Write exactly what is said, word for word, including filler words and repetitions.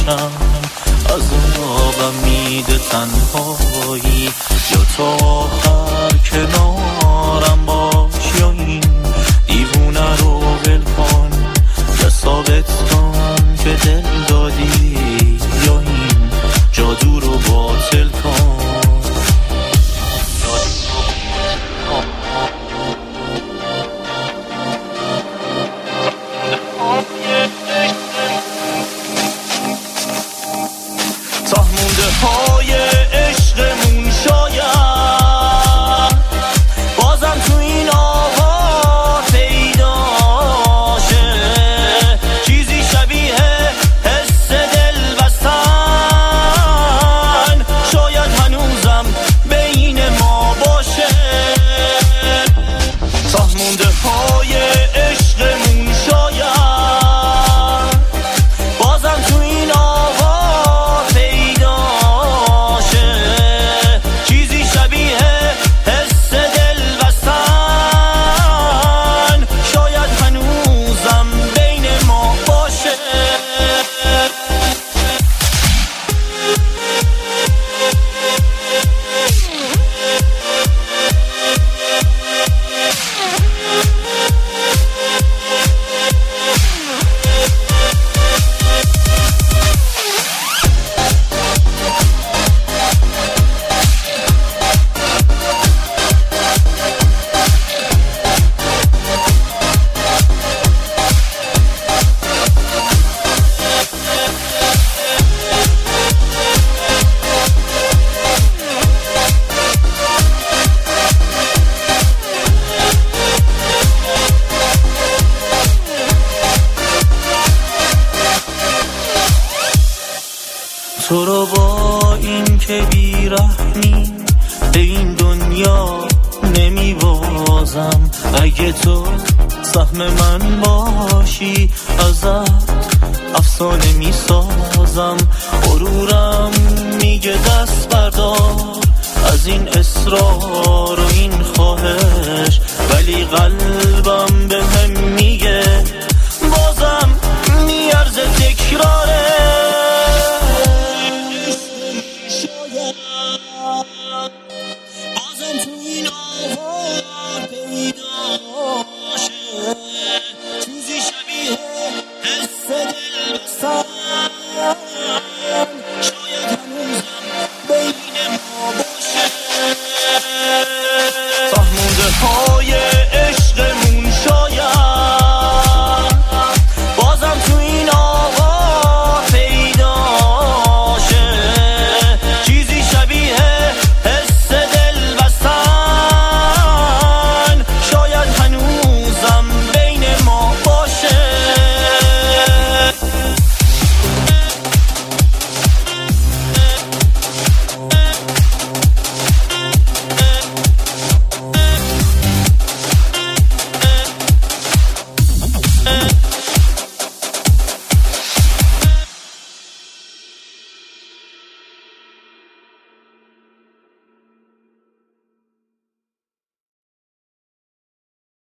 باشم، عذابم میده تنهایی، یا تا آخر کنارم باش، یا این دیوونه رو ول کن، یا ثابت کن که دل دادی، یا این جادو رو باطل کن. تا مونده های عشقمون شاید بازم تو این آوا پیدا شه، چیزی شبیه حس دل بستن، شاید هنوزم بین ما باشه. تا مونده های عشقمون شاید بازم تو این آوا پیدا شه، چیزی شبیه حس دل بستن، شاید هنوزم بین ما باشه. تو رو با این که بیرحمی به این دنیا نمیبازم، اگه تو سهم من باشی ازت افسانه میسازم. غرورم میگه دست بردار از این اصرار و این خواهش، ولی قلب